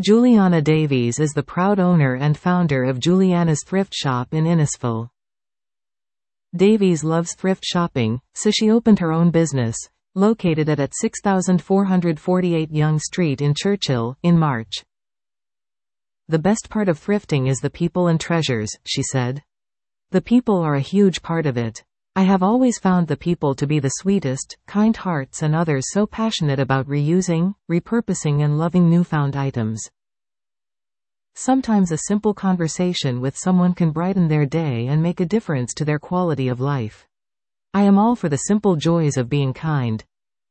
Juliana Davies is the proud owner and founder of Juliana's Thrift Shop in Innisfil. Davies loves thrift shopping, so she opened her own business, located at 6448 Yonge Street in Churchill, in March. "The best part of thrifting is the people and treasures," she said. "The people are a huge part of it. I have always found the people to be the sweetest, kind hearts, and others so passionate about reusing, repurposing and loving newfound items. Sometimes a simple conversation with someone can brighten their day and make a difference to their quality of life. I am all for the simple joys of being kind."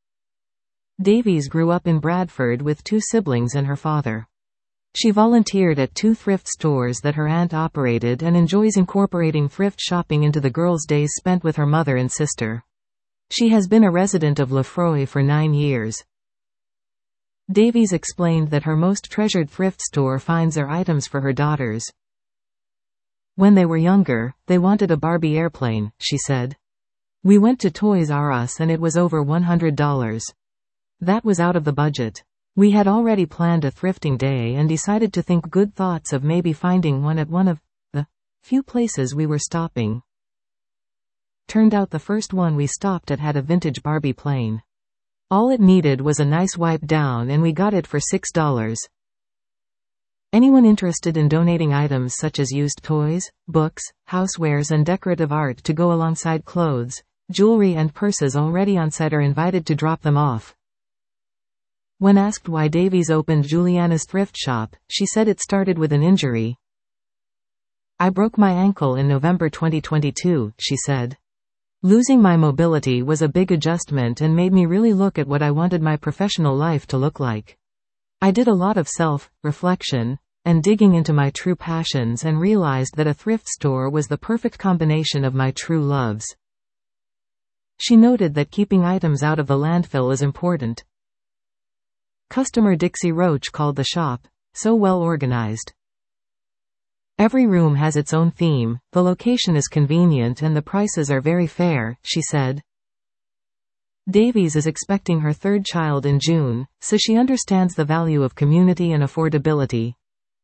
Davies grew up in Bradford with two siblings and her father. She volunteered at two thrift stores that her aunt operated and enjoys incorporating thrift shopping into the girls' days spent with her mother and sister. She has been a resident of Lefroy for 9 years. Davies explained that her most treasured thrift store finds are items for her daughters. "When they were younger, they wanted a Barbie airplane," she said. "We went to Toys R Us and it was over $100. That was out of the budget. We had already planned a thrifting day and decided to think good thoughts of maybe finding one at one of the few places we were stopping. Turned out the first one we stopped at had a vintage Barbie plane. All it needed was a nice wipe down and we got it for $6. Anyone interested in donating items such as used toys, books, housewares and decorative art to go alongside clothes, jewelry and purses already on site are invited to drop them off." When asked why Davies opened Juliana's Thrift Shop, she said it started with an injury. "I broke my ankle in November 2022, she said. "Losing my mobility was a big adjustment and made me really look at what I wanted my professional life to look like. I did a lot of self-reflection and digging into my true passions and realized that a thrift store was the perfect combination of my true loves." She noted that keeping items out of the landfill is important. Customer Dixie Roach called the shop so well organized. "Every room has its own theme, the location is convenient and the prices are very fair," she said. Davies is expecting her third child in June, so she understands the value of community and affordability.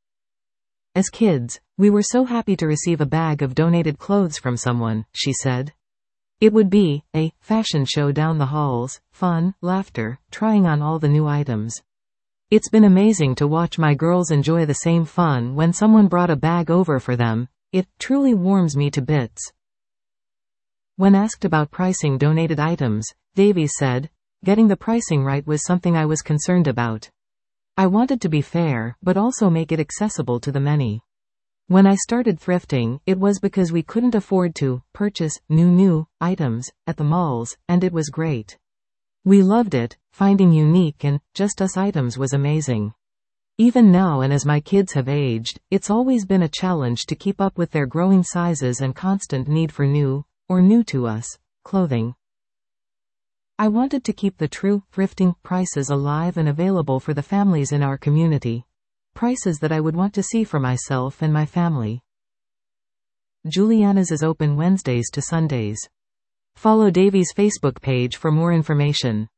"As kids, we were so happy to receive a bag of donated clothes from someone," she said. "It would be a fashion show down the halls, fun, laughter, trying on all the new items. It's been amazing to watch my girls enjoy the same fun when someone brought a bag over for them. It truly warms me to bits." When asked about pricing donated items, Davies said, "Getting the pricing right was something I was concerned about. I wanted to be fair, but also make it accessible to the many. When I started thrifting, it was because we couldn't afford to purchase new items at the malls, and it was great. We loved it. Finding unique and just us items was amazing. Even now and as my kids have aged, it's always been a challenge to keep up with their growing sizes and constant need for new, or new to us, clothing. I wanted to keep the true thrifting prices alive and available for the families in our community. Prices that I would want to see for myself and my family." Juliana's is open Wednesdays to Sundays. Follow Davies' Facebook page for more information.